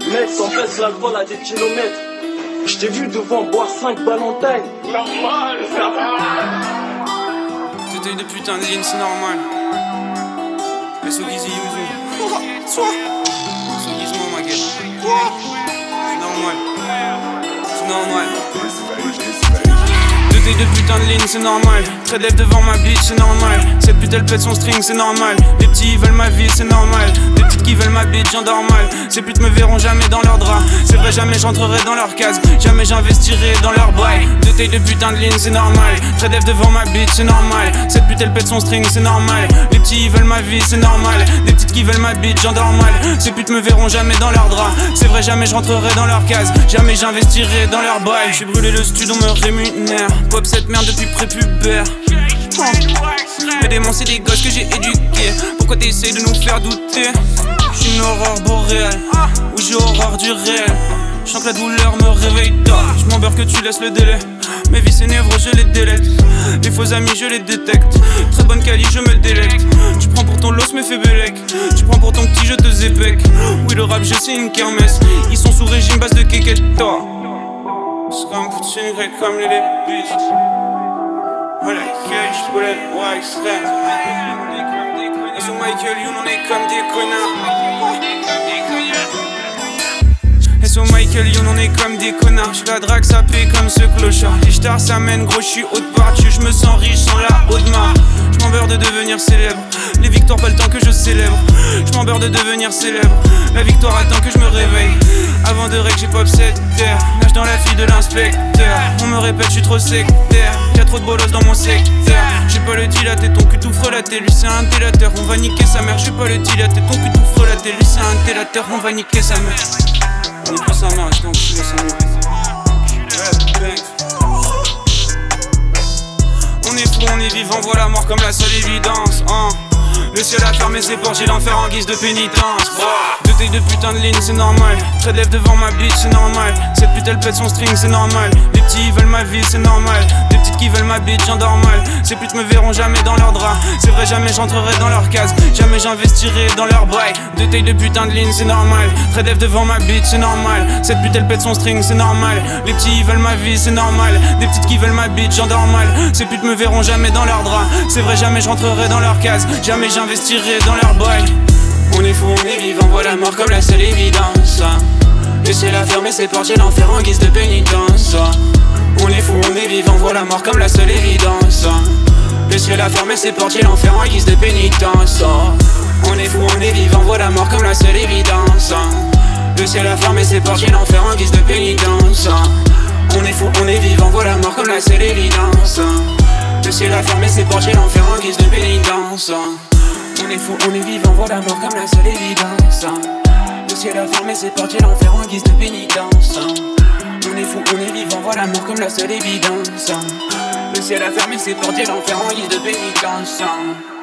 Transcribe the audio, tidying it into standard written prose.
Mec, t'empêches l'alcool à des kilomètres. Je t'ai vu devant boire 5 Valentine. Normal, ça va. T'étais de putain de ligne, c'est normal. SO Gizzy Yuzu. Soit SO Gizmo ma gueule. C'est normal. C'est normal. Deux de putain de ligne, c'est normal. Très dev devant ma bitch, c'est normal. Cette pute elle pète son string, c'est normal. Les petits ils veulent ma vie, c'est normal. Des petites qui veulent ma bitch, j'en dors mal. Ces putes me verront jamais dans leurs draps. C'est vrai, jamais j'entrerai dans leur case. Jamais j'investirai dans leur bail. Deux tailles de putain de ligne, c'est normal. Très dev devant ma bitch, c'est normal. Cette pute elle pète son string, c'est normal. Les petits ils veulent ma vie, c'est normal. Des petites qui veulent ma bitch, j'en dors mal. Ces putes me verront jamais dans leurs draps. C'est vrai, jamais j'entrerai dans leur case. Jamais j'investirai dans leur bail. J'ai brûlé le studio, on me rémunère. Pop cette merde depuis prépubère. Mais démons c'est des gosses que j'ai éduqués. Pourquoi t'essayes de nous faire douter? J'suis une aurore boréale, ou j'ai horreur du réel. J'sens que la douleur me réveille tard. J'm'en beurre que tu laisses le délai. Mes vices et névreux je les délète. Les faux amis je les détecte. Très bonne quali je me le délecte. Tu prends pour ton los mais fais bellec. Tu prends pour ton petit je te zépec. Oui le rap je sais une kermesse. Ils sont sous régime base de kéketta. C'est comme Poutine grec comme les bitches. Voilà, cash, bullet, ouais, extrême. Et sur Michael Youn, on est comme des connards. Et sur Michael Youn, on est comme des connards. J'suis la drague, ça paie comme ce clochard. Les stars, ça mène gros, j'suis haute partie. J'me sens riche sans la haute main. J'm'en beurre de devenir célèbre. Les victoires, pas le temps que je célèbre. J'm'en beurre de devenir célèbre. La victoire attend que je me réveille. Avant de règle, j'ai pop cette terre. Nage dans la file de l'inspecteur. On me répète, j'suis trop sectaire. Y'a trop de bolos dans mon secteur. J'ai pas le dilaté, ton cul tout frelaté. Lui c'est un délateur, on va niquer sa mère. J'ai pas le dilaté, ton cul tout frelaté. Lui c'est un délateur, on va niquer sa mère. On est plus sa mère, je t'enculé sa mère. On est fou, on est vivant, voilà mort comme la seule évidence. Le ciel a fermé ses portes, j'ai l'enfer en guise de pénitence. Deux tailles de putain de ligne, c'est normal. Très dev devant ma bitch, c'est normal. Cette pute elle pète son string, c'est normal. Les petits ils veulent ma vie, c'est normal. Des petites qui veulent ma bitch, j'en dors mal. Ces putes me verront jamais dans leurs draps. C'est vrai, jamais j'entrerai dans leur case. Jamais j'investirai dans leur bail. Deux tailles de putain de ligne, c'est normal. Très dev devant ma bitch, c'est normal. Cette pute elle pète son string, c'est normal. Les petits ils veulent ma vie, c'est normal. Des petites qui veulent ma bitch, j'en dors mal. Ces putes me verront jamais dans leurs draps. C'est vrai, jamais j'entrerai dans leur case. Jamais j'investirai dans leur bail. On est fou, on est vivant, voilà mort comme la seule évidence. Le ciel a fermé ses portes, j'ai l'enfer en guise de pénitence. On est fou, on est vivant, voilà mort comme la seule évidence. Le ciel a fermé ses portes, j'ai l'enfer en guise de pénitence. On est fou, on est vivant, voilà mort comme la seule évidence. Le ciel a fermé ses portes, j'ai l'enfer en guise de pénitence. On est fou, on est vivant, voilà mort comme la seule évidence. Le ciel a fermé ses portes, j'ai l'enfer en guise de pénitence. On est fou, on est vivant, voilà mort comme la seule évidence. Le ciel a fermé ses portes, j'ai l'enfer en guise de pénitence. On est fou, on est vivant, voilà mort comme la seule évidence. Le ciel a fermé ses portes, j'ai l'enfer en guise de pénitence.